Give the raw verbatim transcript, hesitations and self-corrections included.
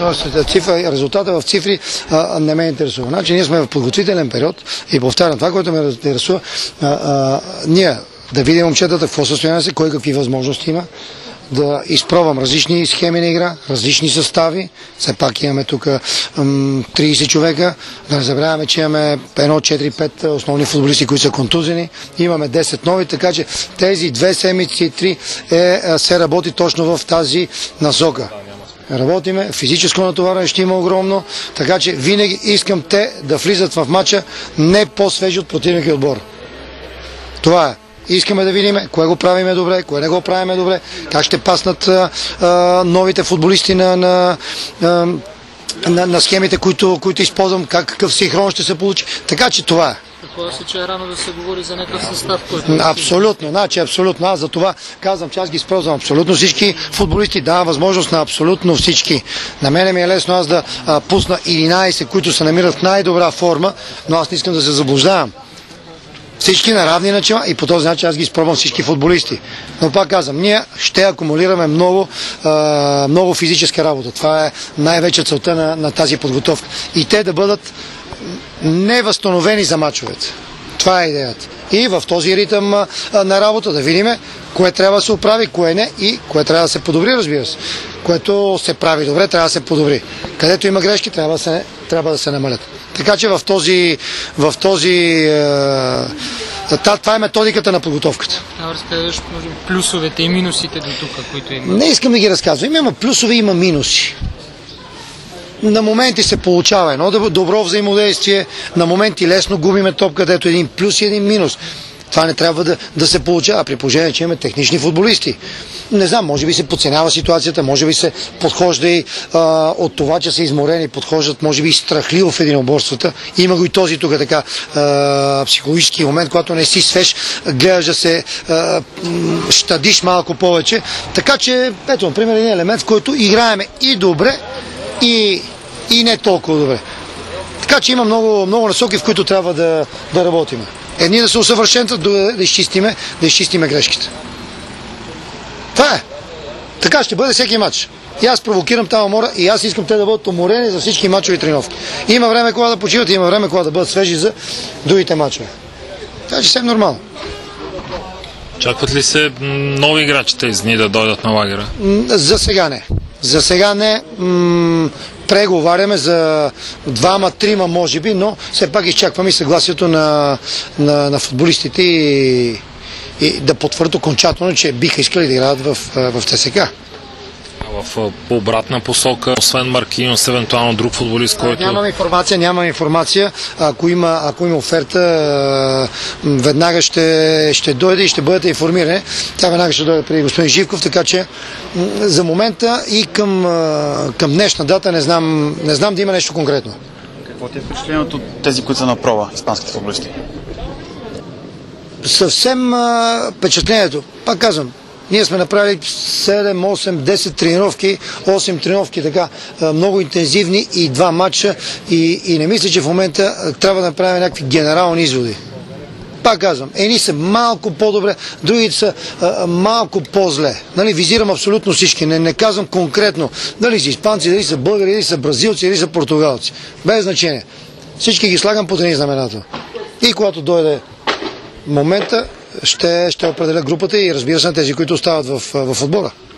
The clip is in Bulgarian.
Тоест, цифра, резултата в цифри а, не ме интересува. Значи ние сме в подготвителен период и повтарям това, което ме интересува. А, а, ние да видим момчетата в какво състояние са, кой какви възможности има, да изпробвам различни схеми на игра, различни състави. Все пак имаме тук трийсет човека. Да не забравяме, че имаме едно, четири, пет основни футболисти, които са контузени. Имаме десет нови, така че тези две седмици и три е, се работи точно в тази насока. Работиме, физическо натоварване ще има огромно, така че винаги искам те да влизат в матча не по-свежи от противника и отбор. Това е. Искаме да видим кое го правиме добре, кое не го правиме добре, как ще паснат а, а, новите футболисти на, на, а, на, на схемите, които, които използвам, как, какъв синхрон ще се получи. Така че това е. Предполага се, че е рано да се говори за някакъв състав, който... Абсолютно, значи абсолютно. Аз за това казвам, че аз ги използвам абсолютно всички футболисти, давам възможност на абсолютно всички. На мене ми е лесно аз да а, пусна единайсет, които се намират в най-добра форма, но аз не искам да се заблуждавам. Всички на равни начала и по този начин аз ги изпробвам всички футболисти. Но пак казвам, ние ще акумулираме много, а, много физическа работа. Това е най-вече целта на, на тази подготовка. И те да бъдат невъзстановени за мачовете. Това е идеята. И в този ритъм а, на работа да видим кое трябва да се оправи, кое не и кое трябва да се подобри, разбира се. Което се прави добре, трябва да се подобри. Където има грешки, трябва да се, трябва да се намалят. Така че в този, в този е, това е методиката на подготовката. А разкажеш плюсовете и минусите до тук, които има? Не искам да ги разказвам. Има плюсове, има минуси. На моменти се получава едно добро взаимодействие, на моменти лесно губиме топ, където един плюс и един минус. Това не трябва да, да се получава, при положение, че имаме технични футболисти. Не знам, може би се подценява ситуацията, може би се подхожда и а, от това, че са изморени, подхождат, може би и страхливо в единоборствата. Има го и този тук така а, психологически момент, когато не си свеж, гледаш да се а, щадиш малко повече. Така че, ето, например, един елемент, в който играеме и добре, и, и не толкова добре. Така че има много, много насоки, в които трябва да, да работим. Едни да се усъвършенстват, да, да, изчистиме, да изчистиме грешките. Това е. Така ще бъде всеки матч. И аз провокирам тази умора и аз искам те да бъдат уморени за всички мачови тренировки. Има време кога да почиват, има време кога да бъдат свежи за другите мачове. Това че все е нормално. Очакват ли се нови играчи тези дни да дойдат на лагера? За сега не. За сега не. М- преговаряме за двама, трима може би, но все пак изчакваме и съгласието на, на, на футболистите и, и да потвърдят окончателно, че биха искали да играят в, в ЦСКА. В по обратна посока, освен Маркиньос, евентуално друг футболист, който... Нямам информация, нямам информация. Ако има, ако има оферта, веднага ще, ще дойде и ще бъдете информирани. Тя веднага ще дойде при господин Живков, така че за момента и към, към днешна дата не знам, не знам да има нещо конкретно. Какво ти е впечатлението от тези, които са на проба, испанските футболисти? Съвсем впечатлението. Пак казвам, ние сме направили седем, осем, десет тренировки, осем тренировки така много интензивни и два матча и, и не мисля, че в момента трябва да направим някакви генерални изводи. Пак казвам, едни са малко по-добре, другите са а, малко по-зле. Нали, визирам абсолютно всички, не, не казвам конкретно дали са испанци, дали са българи, дали са бразилци, дали са португалци. Без значение. Всички ги слагам под един знаменател. И когато дойде момента, ще, ще определя групата и разбира се на тези, които остават в, в отбора.